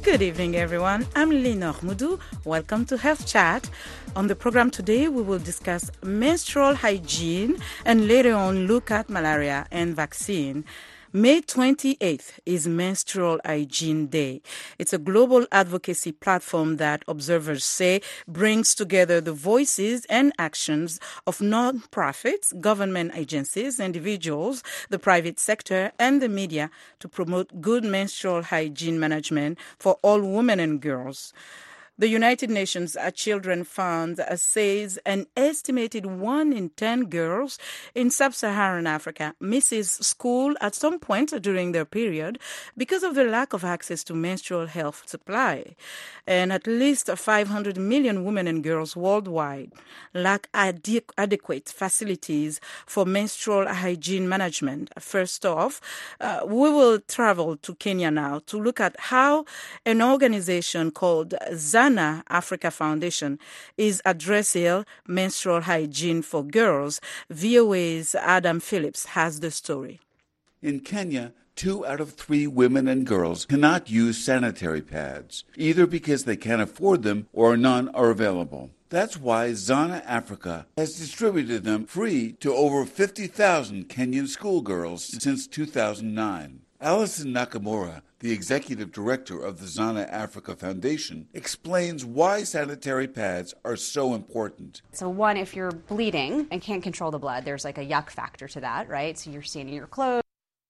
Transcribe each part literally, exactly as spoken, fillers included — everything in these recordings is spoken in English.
Good evening, everyone. I'm Lenore Moudou. Welcome to Health Chat. On the program today, we will discuss menstrual hygiene and later on look at malaria and vaccine. May twenty-eighth is Menstrual Hygiene Day. It's a global advocacy platform that observers say brings together the voices and actions of non-profits, government agencies, individuals, the private sector, and the media to promote good menstrual hygiene management for all women and girls. The United Nations Children Fund says an estimated one in ten girls in sub-Saharan Africa misses school at some point during their period because of the lack of access to menstrual health supply. And at least five hundred million women and girls worldwide lack ad- adequate facilities for menstrual hygiene management. First off, uh, we will travel to Kenya now to look at how an organization called Zana Africa Foundation is addressing menstrual hygiene for girls. V O A's Adam Phillips has the story. In Kenya, two out of three women and girls cannot use sanitary pads, either because they can't afford them or none are available. That's why Zana Africa has distributed them free to over fifty thousand Kenyan schoolgirls since two thousand nine. Alison Nakamura, the executive director of the Zana Africa Foundation, explains why sanitary pads are so important. So one, if you're bleeding and can't control the blood, there's like a yuck factor to that, right? So you're staining your clothes.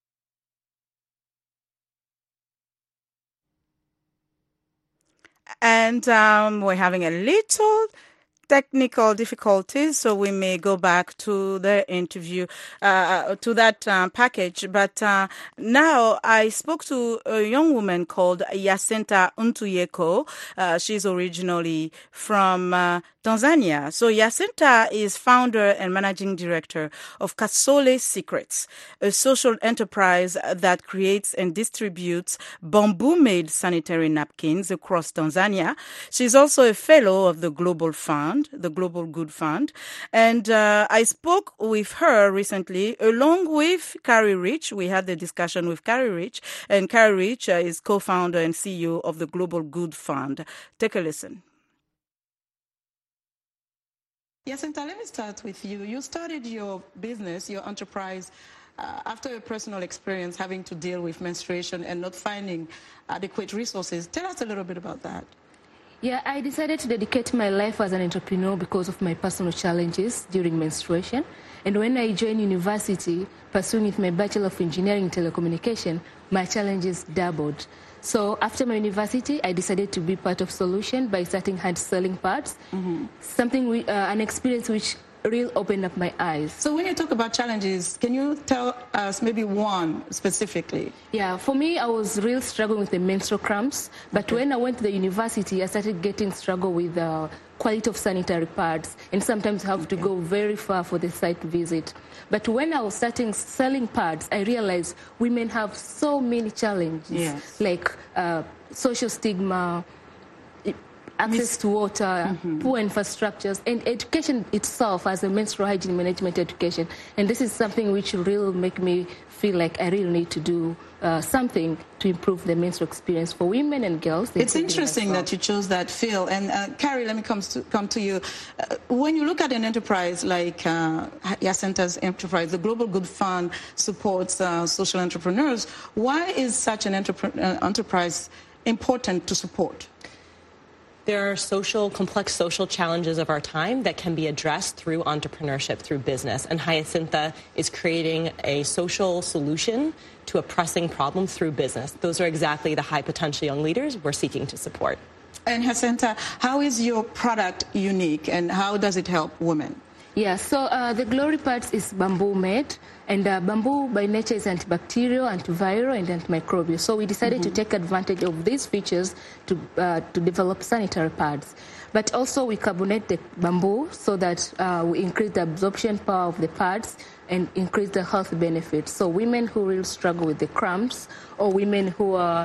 And um, we're having a little technical difficulties, so we may go back to the interview, uh, to that uh, package. But uh, now I spoke to a young woman called Jacinta Untuyeko. Uh, she's originally from uh, Tanzania. So Jacinta is founder and managing director of Kasole Secrets, a social enterprise that creates and distributes bamboo-made sanitary napkins across Tanzania. She's also a fellow of the Global Fund, the Global Good Fund. And uh, I spoke with her recently, along with Carrie Rich. We had the discussion with Carrie Rich, and Carrie Rich uh, is co-founder and C E O of the Global Good Fund. Take a listen. Jacinta, let me start with you. You started your business, your enterprise, uh, after a personal experience having to deal with menstruation and not finding adequate resources. Tell us a little bit about that. Yeah, I decided to dedicate my life as an entrepreneur because of my personal challenges during menstruation. And when I joined university, pursuing with my Bachelor of Engineering in Telecommunication, my challenges doubled. So after my university, I decided to be part of solution by starting hand-selling parts, mm-hmm. something, we, uh, an experience which really opened up my eyes. So when you talk about challenges, can you tell us maybe one specifically? Yeah, for me, I was really struggling with the menstrual cramps. But okay. when I went to the university, I started getting struggle with the uh, quality of sanitary pads, and sometimes have okay. to go very far for the site visit. But when I was starting selling pads, I realized women have so many challenges, yes. like uh, social stigma, access to water, mm-hmm. poor infrastructures, and education itself as a menstrual hygiene management education. And this is something which really make me feel like I really need to do uh, something to improve the menstrual experience for women and girls. It's interesting that you chose that field. And uh, Carrie, let me come to, come to you. Uh, when you look at an enterprise like uh, Jacinta's enterprise, the Global Good Fund supports uh, social entrepreneurs. Why is such an entrep- uh, enterprise important to support? There are social, complex social challenges of our time that can be addressed through entrepreneurship, through business. And Jacinta is creating a social solution to a pressing problem through business. Those are exactly the high potential young leaders we're seeking to support. And Jacinta, how is your product unique and how does it help women? Yeah, so uh, the Glory Pads is bamboo made, and uh, bamboo by nature is antibacterial, antiviral, and antimicrobial. So we decided mm-hmm. to take advantage of these features to uh, to develop sanitary pads. But also we carbonate the bamboo so that uh, we increase the absorption power of the pads and increase the health benefits. So women who really struggle with the cramps, or women who are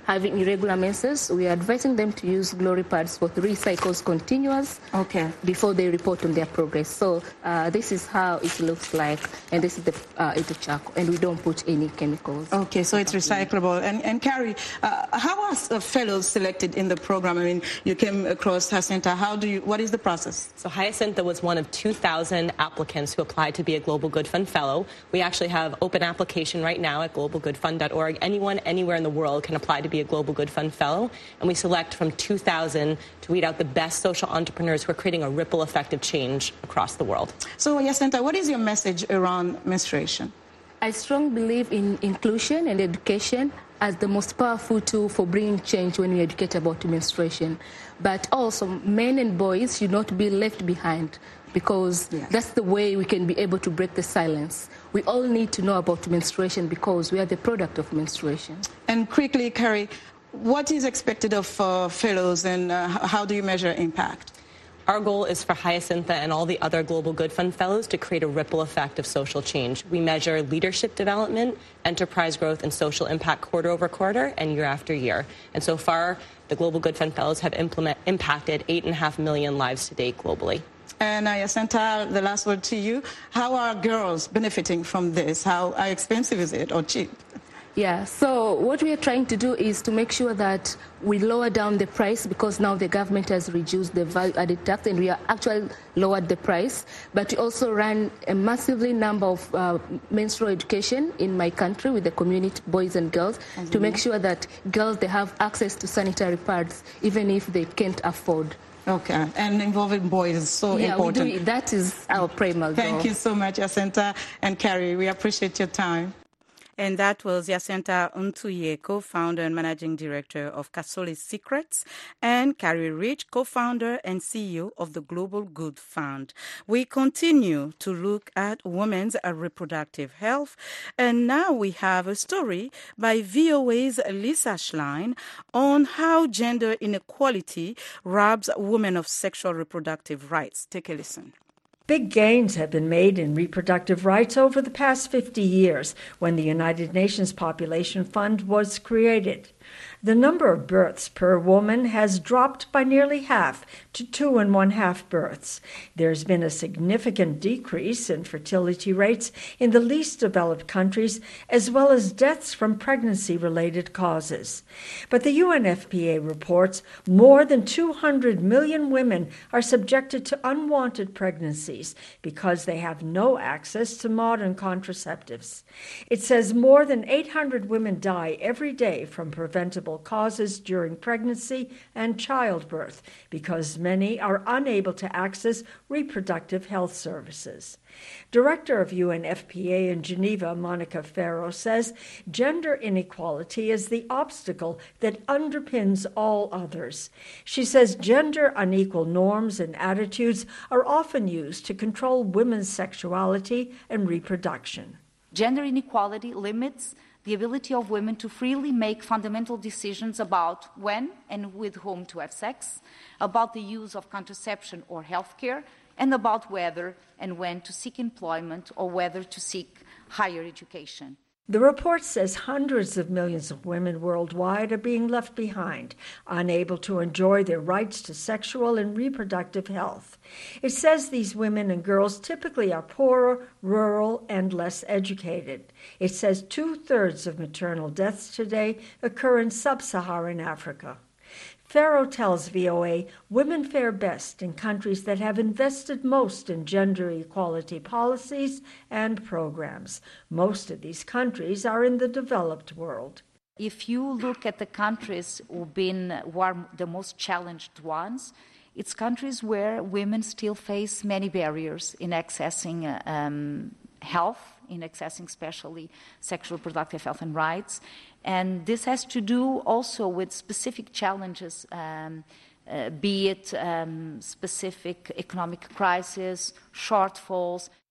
having irregular menses, we are advising them to use glory pads for three cycles continuous okay. before they report on their progress. So uh, this is how it looks like, and this is the uh, charcoal, and we don't put any chemicals. Okay, so it's recyclable. And, and Carrie, uh, how are uh, fellows selected in the program? I mean, you came across Jacinta. How do you, what is the process? So Jacinta was one of two thousand applicants who applied to be a Global Good Fund Fellow. We actually have open application right now at global good fund dot org. Anyone, anywhere in the world can apply to be a Global Good Fund Fellow. And we select from two thousand to weed out the best social entrepreneurs who are creating a ripple effect of change across the world. So, Jacinta, what is your message around menstruation? I strongly believe in inclusion and education as the most powerful tool for bringing change when we educate about menstruation. But also, men and boys should not be left behind, because yes. that's the way we can be able to break the silence. We all need to know about menstruation because we are the product of menstruation. And quickly, Carrie, what is expected of uh, fellows, and uh, how do you measure impact? Our goal is for Jacinta and all the other Global Good Fund Fellows to create a ripple effect of social change. We measure leadership development, enterprise growth, and social impact quarter over quarter and year after year. And so far, the Global Good Fund Fellows have implement, impacted eight and a half million lives to date globally. And uh, Jacinta, the last word to you. How are girls benefiting from this? How, how expensive is it, or cheap? Yeah, so what we are trying to do is to make sure that we lower down the price, because now the government has reduced the value-added tax and we are actually lowered the price. But we also run a massively number of uh, menstrual education in my country with the community, boys and girls, mm-hmm. to make sure that girls, they have access to sanitary pads, even if they can't afford. Okay, and involving boys is so yeah, important. We do, that is our primal goal. Thank you so much, Jacinta and Carrie. We appreciate your time. And that was Jacinta Ntuye, co-founder and managing director of Kasoli's Secrets, and Carrie Rich, co-founder and C E O of the Global Good Fund. We continue to look at women's reproductive health, and now we have a story by V O A's Lisa Schlein on how gender inequality robs women of sexual reproductive rights. Take a listen. Big gains have been made in reproductive rights over the past fifty years, when the United Nations Population Fund was created. The number of births per woman has dropped by nearly half to two and one half births. There's been a significant decrease in fertility rates in the least developed countries, as well as deaths from pregnancy-related causes. But the U N F P A reports more than two hundred million women are subjected to unwanted pregnancies because they have no access to modern contraceptives. It says more than eight hundred women die every day from preventable causes during pregnancy and childbirth because many are unable to access reproductive health services. Director of U N F P A in Geneva, Monica Ferro, says gender inequality is the obstacle that underpins all others. She says gender unequal norms and attitudes are often used to control women's sexuality and reproduction. Gender inequality limits the ability of women to freely make fundamental decisions about when and with whom to have sex, about the use of contraception or healthcare, and about whether and when to seek employment or whether to seek higher education. The report says hundreds of millions of women worldwide are being left behind, unable to enjoy their rights to sexual and reproductive health. It says these women and girls typically are poorer, rural, and less educated. It says two-thirds of maternal deaths today occur in sub-Saharan Africa. Ferro tells V O A women fare best in countries that have invested most in gender equality policies and programs. Most of these countries are in the developed world. If you look at the countries who've been, who are the most challenged ones, it's countries where women still face many barriers in accessing uh, um, health, in accessing especially sexual reproductive health and rights. And this has to do also with specific challenges, um, uh, be it um, specific economic crisis, shortfalls.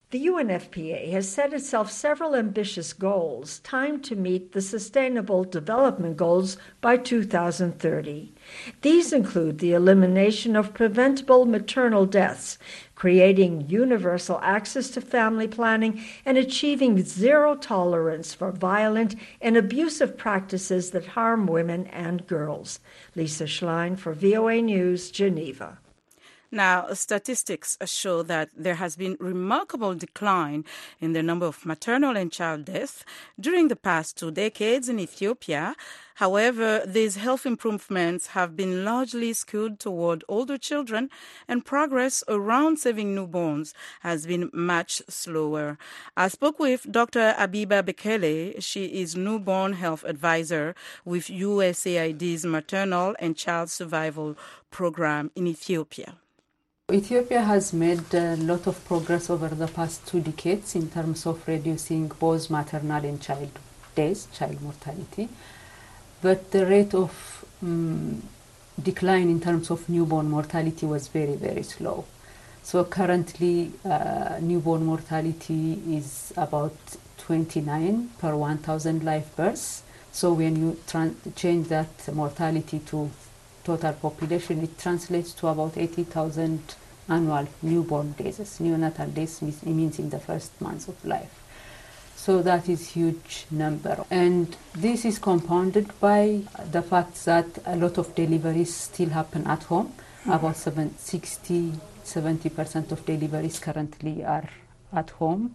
The U N F P A has set itself several ambitious goals timed to meet the Sustainable Development Goals by two thousand thirty. These include the elimination of preventable maternal deaths, creating universal access to family planning, and achieving zero tolerance for violent and abusive practices that harm women and girls. Lisa Schlein for V O A News, Geneva. Now, statistics show that there has been remarkable decline in the number of maternal and child deaths during the past two decades in Ethiopia. However, these health improvements have been largely skewed toward older children, and progress around saving newborns has been much slower. I spoke with Doctor Abiba Bekele. She is newborn health advisor with U S A I D's Maternal and Child Survival Program in Ethiopia. Ethiopia has made a lot of progress over the past two decades in terms of reducing both maternal and child deaths, child mortality. But the rate of um, decline in terms of newborn mortality was very, very slow. So currently, uh, newborn mortality is about twenty-nine per one thousand live births. So when you tran- change that mortality to total population, it translates to about eighty thousand annual newborn deaths. Neonatal deaths means in the first months of life. So that is huge number. And this is compounded by the fact that a lot of deliveries still happen at home. Mm-hmm. About seven, sixty, seventy percent of deliveries currently are at home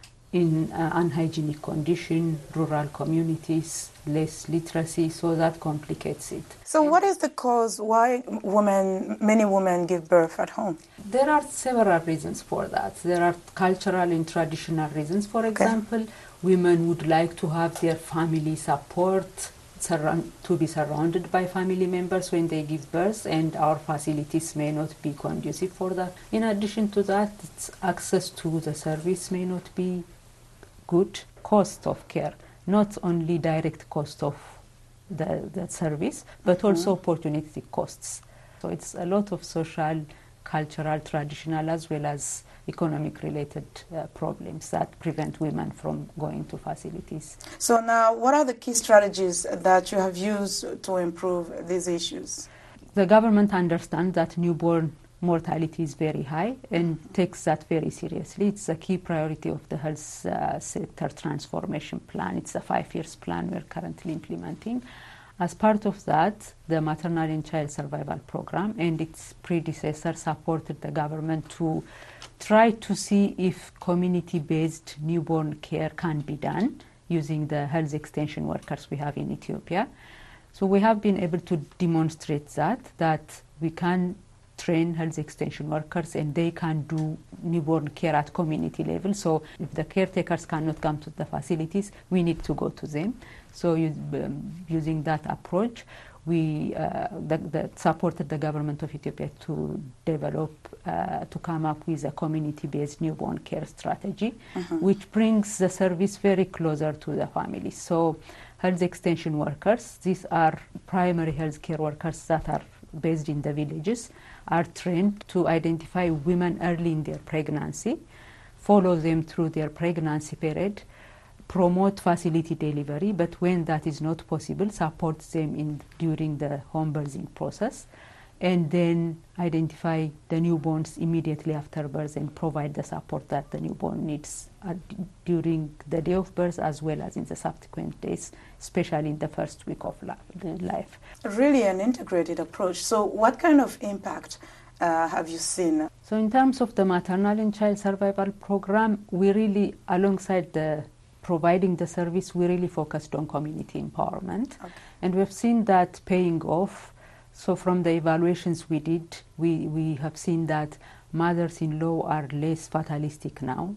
in uh, unhygienic condition, rural communities, less literacy, so that complicates it. So what is the cause why women, many women give birth at home? There are several reasons for that. There are cultural and traditional reasons. For example, okay. Women would like to have their family support, surround, to be surrounded by family members when they give birth, and our facilities may not be conducive for that. In addition to that, it's access to the service may not be good, cost of care, not only direct cost of the, the service, but mm-hmm. also opportunity costs. So it's a lot of social, cultural, traditional, as well as economic related uh, problems that prevent women from going to facilities. So now, what are the key strategies that you have used to improve these issues? The government understands that newborn mortality is very high and takes that very seriously. It's a key priority of the health uh, sector transformation plan. It's a five years plan we're currently implementing. As part of that, the Maternal and Child Survival Program and its predecessor supported the government to try to see if community-based newborn care can be done using the health extension workers we have in Ethiopia. So we have been able to demonstrate that, that we can train health extension workers and they can do newborn care at community level. So if the caretakers cannot come to the facilities, we need to go to them. So um, using that approach, we uh, the, the supported the government of Ethiopia to develop, uh, to come up with a community-based newborn care strategy, uh-huh. which brings the service very closer to the families. So health extension workers, these are primary health care workers that are based in the villages, are trained to identify women early in their pregnancy, follow them through their pregnancy period, promote facility delivery, but when that is not possible, support them in during the home birthing process, and then identify the newborns immediately after birth and provide the support that the newborn needs uh, d- during the day of birth as well as in the subsequent days, especially in the first week of life. Really an integrated approach. So what kind of impact uh, have you seen? So in terms of the Maternal and Child Survival Program, we really, alongside the providing the service, we really focused on community empowerment. Okay. And we've seen that paying off. So from the evaluations we did, we, we have seen that mothers-in-law are less fatalistic now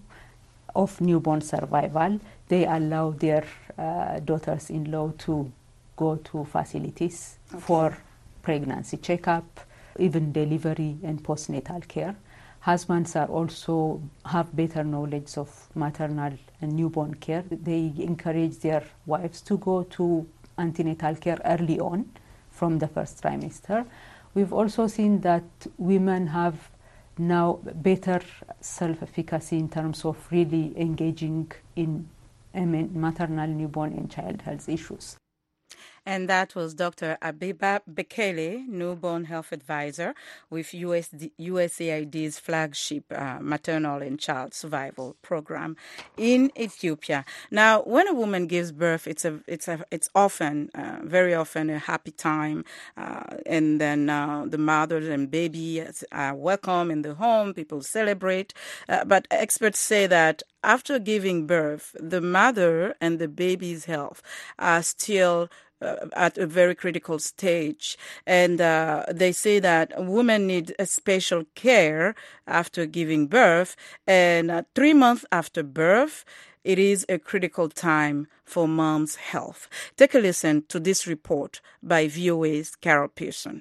of newborn survival. They allow their uh, daughters-in-law to go to facilities okay. for pregnancy checkup, even delivery and postnatal care. Husbands are also have better knowledge of maternal and newborn care. They encourage their wives to go to antenatal care early on from the first trimester. We've also seen that women have now better self-efficacy in terms of really engaging in I mean, maternal, newborn, and child health issues. And that was Doctor Abiba Bekele, Newborn Health Advisor with U S D, U S A I D's flagship uh, maternal and child survival program in Ethiopia. Now, when a woman gives birth, it's a, it's a, it's often, uh, very often, a happy time, uh, and then uh, the mother and baby are welcome in the home. People celebrate, uh, but experts say that after giving birth, the mother and the baby's health are still Uh, at a very critical stage. And uh, they say that women need a special care after giving birth. And uh, three months after birth, it is a critical time for mom's health. Take a listen to this report by V O A's Carol Pearson.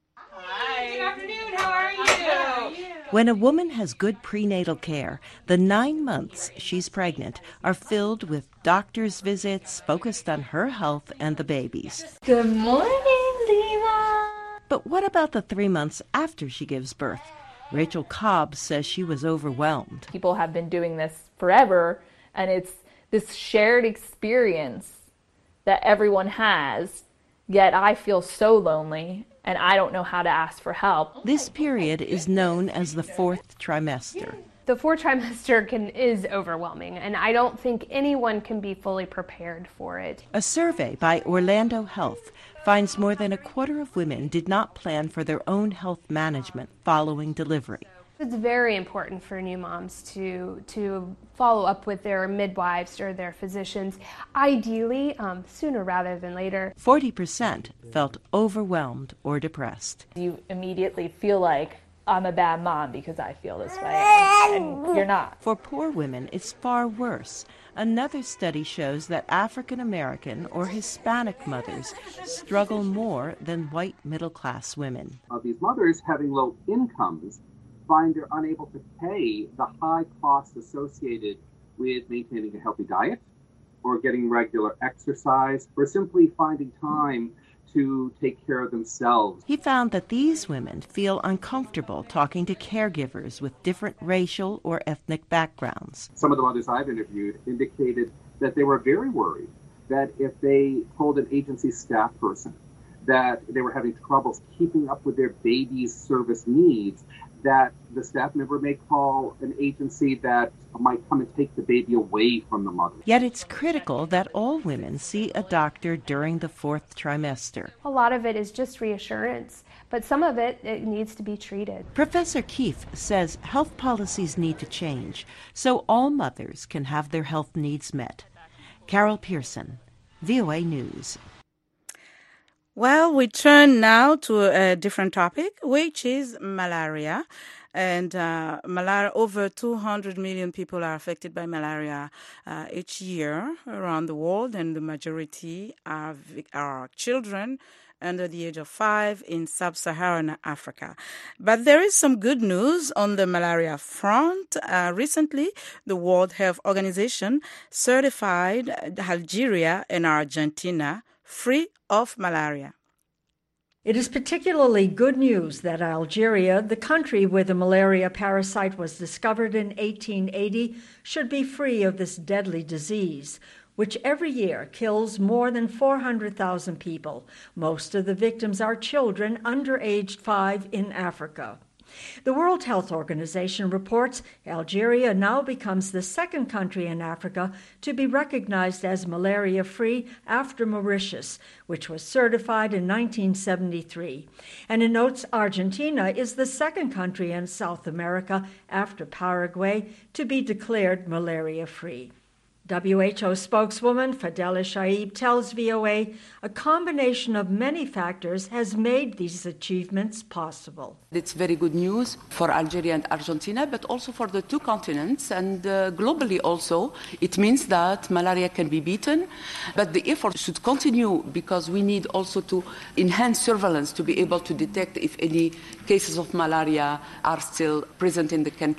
Hi. Good afternoon. How are you? When a woman has good prenatal care, the nine months she's pregnant are filled with doctor's visits focused on her health and the baby's. Good morning, Lima. But what about the three months after she gives birth? Rachel Cobb says she was overwhelmed. People have been doing this forever, and it's this shared experience that everyone has, yet I feel so lonely. And I don't know how to ask for help. This period is known as the fourth trimester. The fourth trimester can, is overwhelming, and I don't think anyone can be fully prepared for it. A survey by Orlando Health finds more than a quarter of women did not plan for their own health management following delivery. It's very important for new moms to to follow up with their midwives or their physicians, ideally um, sooner rather than later. forty percent felt overwhelmed or depressed. You immediately feel like, I'm a bad mom because I feel this way, and you're not. For poor women, it's far worse. Another study shows that African American or Hispanic mothers struggle more than white middle-class women. Uh, these mothers having low incomes find they're unable to pay the high costs associated with maintaining a healthy diet or getting regular exercise or simply finding time to take care of themselves. He found that these women feel uncomfortable talking to caregivers with different racial or ethnic backgrounds. Some of the mothers I've interviewed indicated that they were very worried that if they told an agency staff person that they were having troubles keeping up with their baby's service needs, that the staff member may call an agency that might come and take the baby away from the mother. Yet it's critical that all women see a doctor during the fourth trimester. A lot of it is just reassurance, but some of it, it needs to be treated. Professor Keefe says health policies need to change so all mothers can have their health needs met. Carol Pearson, V O A News. Well, we turn now to a different topic, which is malaria. And uh, malaria, over two hundred million people are affected by malaria uh, each year around the world, and the majority are, are children under the age of five in sub-Saharan Africa. But there is some good news on the malaria front. Uh, recently, the World Health Organization certified Algeria and Argentina free of malaria. It is particularly good news that Algeria, the country where the malaria parasite was discovered in eighteen eighty, should be free of this deadly disease, which every year kills more than four hundred thousand people. Most of the victims are children under age five in Africa. The World Health Organization reports Algeria now becomes the second country in Africa to be recognized as malaria-free after Mauritius, which was certified in nineteen seventy-three. And it notes Argentina is the second country in South America after Paraguay to be declared malaria-free. W H O spokeswoman Fadela Shaib tells V O A a combination of many factors has made these achievements possible. It's very good news for Algeria and Argentina, but also for the two continents and uh, globally also. It means that malaria can be beaten, but the effort should continue because we need also to enhance surveillance to be able to detect if any cases of malaria are still present in the country.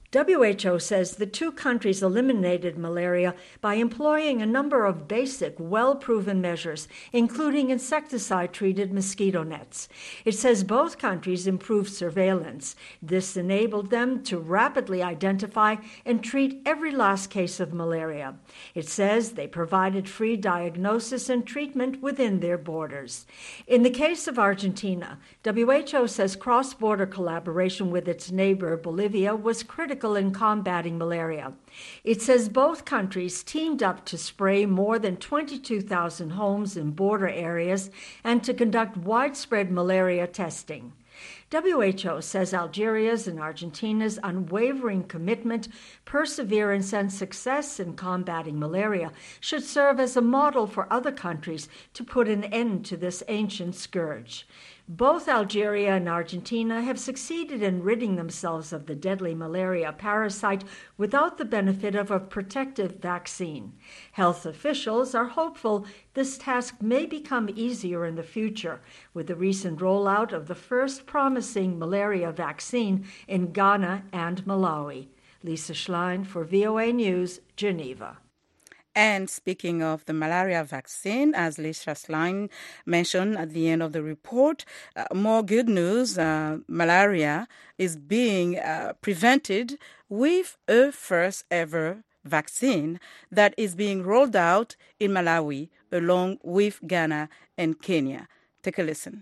W H O says the two countries eliminated malaria by employing a number of basic, well-proven measures, including insecticide-treated mosquito nets. It says both countries improved surveillance. This enabled them to rapidly identify and treat every last case of malaria. It says they provided free diagnosis and treatment within their borders. In the case of Argentina, W H O says cross-border collaboration with its neighbor Bolivia was critical in combating malaria. It says both countries teamed up to spray more than twenty-two thousand homes in border areas and to conduct widespread malaria testing. W H O says Algeria's and Argentina's unwavering commitment, perseverance, and success in combating malaria should serve as a model for other countries to put an end to this ancient scourge. Both Algeria and Argentina have succeeded in ridding themselves of the deadly malaria parasite without the benefit of a protective vaccine. Health officials are hopeful this task may become easier in the future with the recent rollout of the first promising malaria vaccine in Ghana and Malawi. Lisa Schlein for V O A News, Geneva. And speaking of the malaria vaccine, as Lisa Schlein mentioned at the end of the report, uh, more good news, uh, malaria is being uh, prevented with a first ever vaccine that is being rolled out in Malawi along with Ghana and Kenya. Take a listen.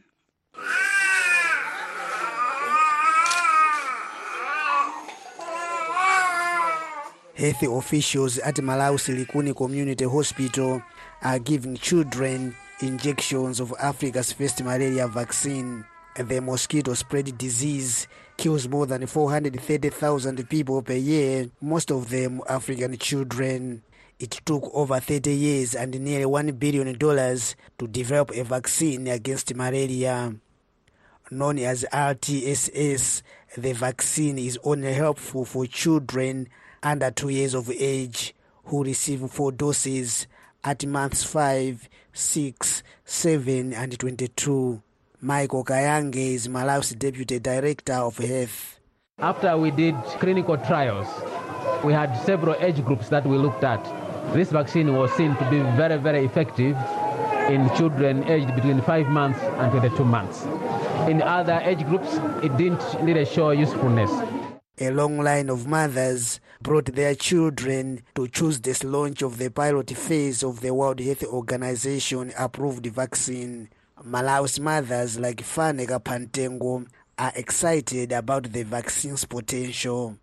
Health officials at Malawi Silikuni Community Hospital are giving children injections of Africa's first malaria vaccine. The mosquito-spread disease kills more than four hundred thirty thousand people per year, most of them African children. It took over thirty years and nearly one billion dollars to develop a vaccine against malaria. Known as R T S S, the vaccine is only helpful for children under two years of age who receive four doses at months five, six, seven, and twenty-two. Michael Kayange is Malawi's Deputy Director of Health. After we did clinical trials, we had several age groups that we looked at. This vaccine was seen to be very, very effective in children aged between five months and twenty-two months. In other age groups, it didn't really show usefulness. A long line of mothers brought their children to choose this launch of the pilot phase of the World Health Organization approved vaccine. Malawi's mothers like Faneka Pantengo are excited about the vaccine's potential.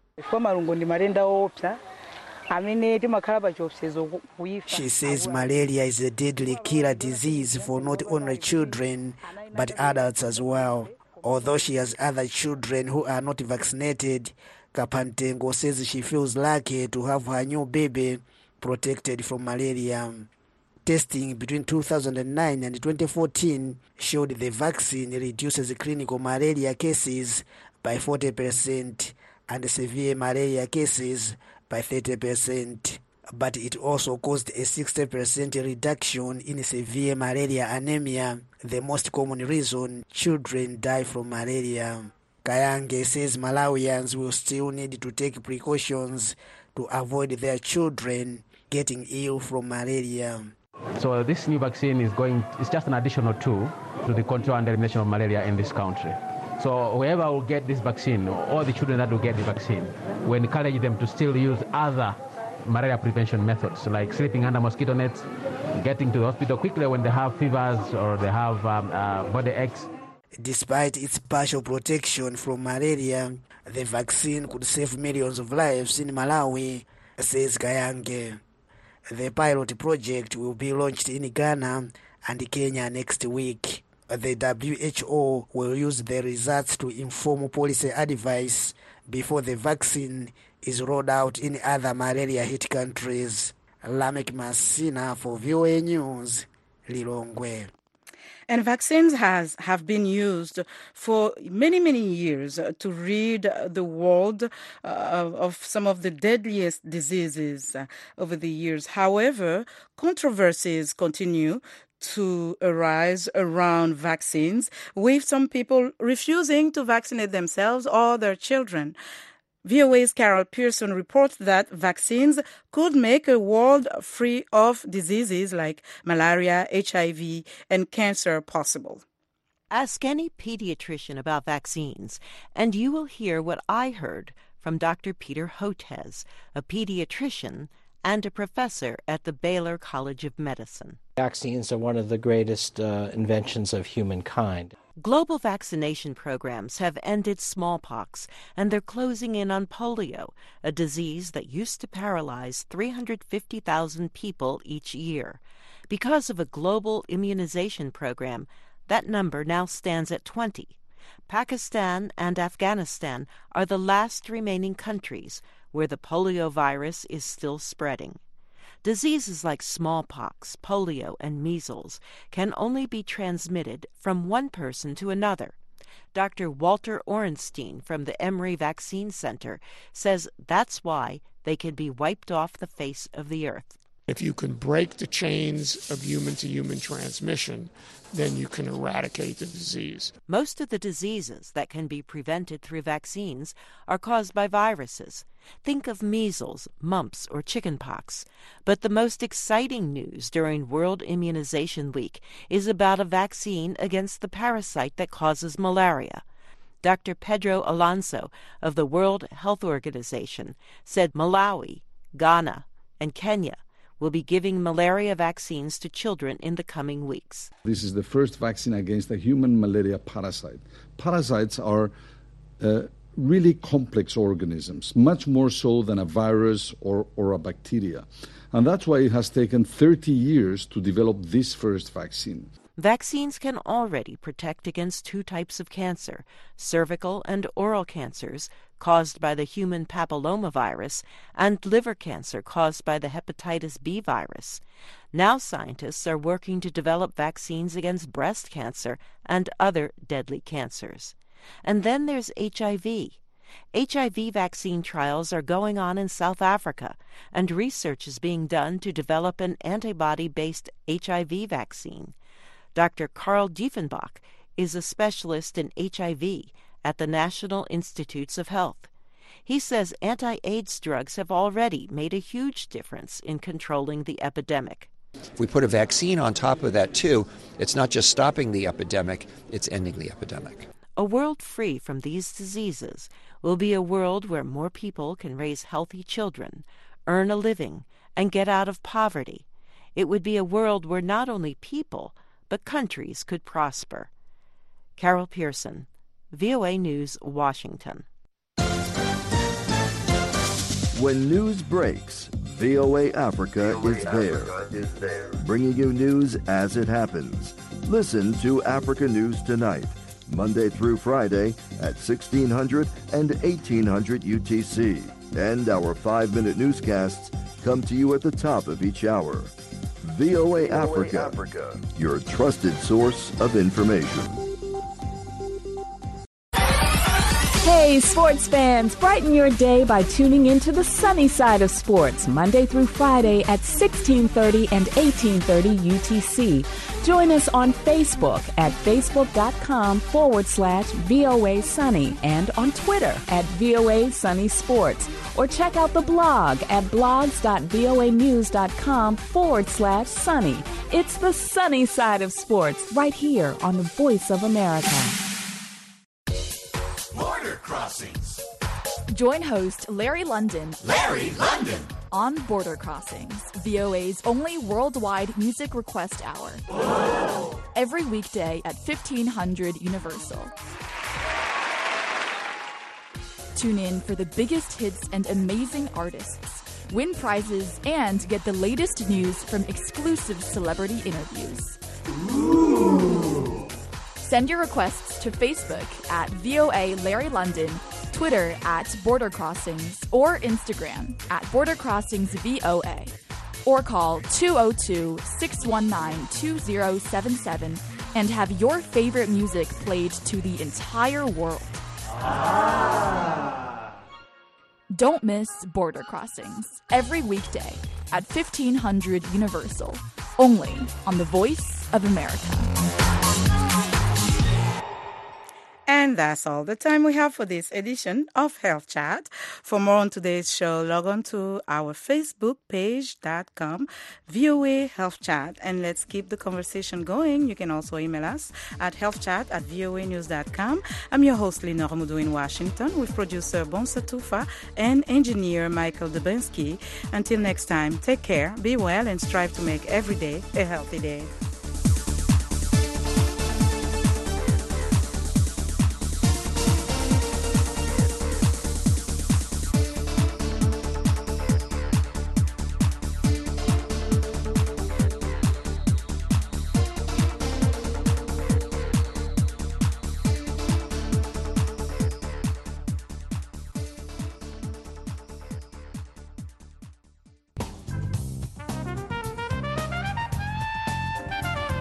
She says malaria is a deadly killer disease for not only children but adults as well. Although she has other children who are not vaccinated, Kapantengo says she feels lucky to have her new baby protected from malaria. Testing between two thousand nine and twenty fourteen showed the vaccine reduces clinical malaria cases by forty percent and severe malaria cases by thirty percent. But it also caused a sixty percent reduction in severe malaria anemia, the most common reason children die from malaria. Kayange says Malawians will still need to take precautions to avoid their children getting ill from malaria. So this new vaccine is going, it's just an additional tool to the control and elimination of malaria in this country. So whoever will get this vaccine, all the children that will get the vaccine, we encourage them to still use other malaria prevention methods like sleeping under mosquito nets, getting to the hospital quickly when they have fevers or they have um, uh, body aches. Despite its partial protection from malaria, the vaccine could save millions of lives in Malawi, says Kayange. The pilot project will be launched in Ghana and Kenya next week. The W H O will use the results to inform policy advice before the vaccine is rolled out in other malaria-hit countries. Lamek Masina for V O A News, Lilongwe. And vaccines has have been used for many, many years to rid the world uh, of some of the deadliest diseases uh, over the years. However, controversies continue to arise around vaccines, with some people refusing to vaccinate themselves or their children. V O A's Carol Pearson reports that vaccines could make a world free of diseases like malaria, H I V, and cancer possible. Ask any pediatrician about vaccines, and you will hear what I heard from Doctor Peter Hotez, a pediatrician and a professor at the Baylor College of Medicine. Vaccines are one of the greatest uh, inventions of humankind. Global vaccination programs have ended smallpox, and they're closing in on polio, a disease that used to paralyze three hundred fifty thousand people each year. Because of a global immunization program, that number now stands at twenty. Pakistan and Afghanistan are the last remaining countries where the polio virus is still spreading. Diseases like smallpox, polio, and measles can only be transmitted from one person to another. Doctor Walter Orenstein from the Emory Vaccine Center says that's why they can be wiped off the face of the earth. If you can break the chains of human-to-human transmission, then you can eradicate the disease. Most of the diseases that can be prevented through vaccines are caused by viruses. Think of measles, mumps, or chickenpox. But the most exciting news during World Immunization Week is about a vaccine against the parasite that causes malaria. Doctor Pedro Alonso of the World Health Organization said Malawi, Ghana, and Kenya will be giving malaria vaccines to children in the coming weeks. This is the first vaccine against a human malaria parasite. Parasites are uh, really complex organisms, much more so than a virus or, or a bacteria. And that's why it has taken thirty years to develop this first vaccine. Vaccines can already protect against two types of cancer, cervical and oral cancers caused by the human papillomavirus and liver cancer caused by the hepatitis B virus. Now scientists are working to develop vaccines against breast cancer and other deadly cancers. And then there's H I V. H I V vaccine trials are going on in South Africa, and research is being done to develop an antibody-based H I V vaccine. Doctor Karl Diefenbach is a specialist in H I V at the National Institutes of Health. He says anti-AIDS drugs have already made a huge difference in controlling the epidemic. If we put a vaccine on top of that, too, it's not just stopping the epidemic, it's ending the epidemic. A world free from these diseases will be a world where more people can raise healthy children, earn a living, and get out of poverty. It would be a world where not only people, but countries could prosper. Carol Pearson, V O A News, Washington. When news breaks, V O A Africa is there, bringing you news as it happens. Listen to Africa News Tonight, Monday through Friday at sixteen hundred and eighteen hundred U T C. And our five-minute newscasts come to you at the top of each hour. V O A Africa, Africa, your trusted source of information. Hey, sports fans, brighten your day by tuning into the sunny side of sports, Monday through Friday at sixteen thirty and eighteen thirty U T C. Join us on Facebook at facebook.com forward slash VOA Sunny and on Twitter at V O A Sunny Sports. Or check out the blog at blogs.voanews.com forward slash sunny. It's the sunny side of sports right here on the Voice of America. Border Crossings. Join host Larry London. Larry London. On Border Crossings, V O A's only worldwide music request hour. Whoa. Every weekday at fifteen hundred Universal. Tune in for the biggest hits and amazing artists, win prizes, and get the latest news from exclusive celebrity interviews. Ooh. Send your requests to Facebook at V O A Larry London, Twitter at Border Crossings, or Instagram at Border Crossings V O A. Or call two oh two, six one nine, two oh seven seven and have your favorite music played to the entire world. Ah. Don't miss Border Crossings every weekday at fifteen hundred Universal, only on the Voice of America. And that's all the time we have for this edition of Health Chat. For more on today's show, log on to our Facebook page dot com, V O A Health Chat, and let's keep the conversation going. You can also email us at healthchat at V O A news dot com. I'm your host, Lenore Mudu in Washington, with producer Bonsa Tufa and engineer Michael Dubinsky. Until next time, take care, be well, and strive to make every day a healthy day.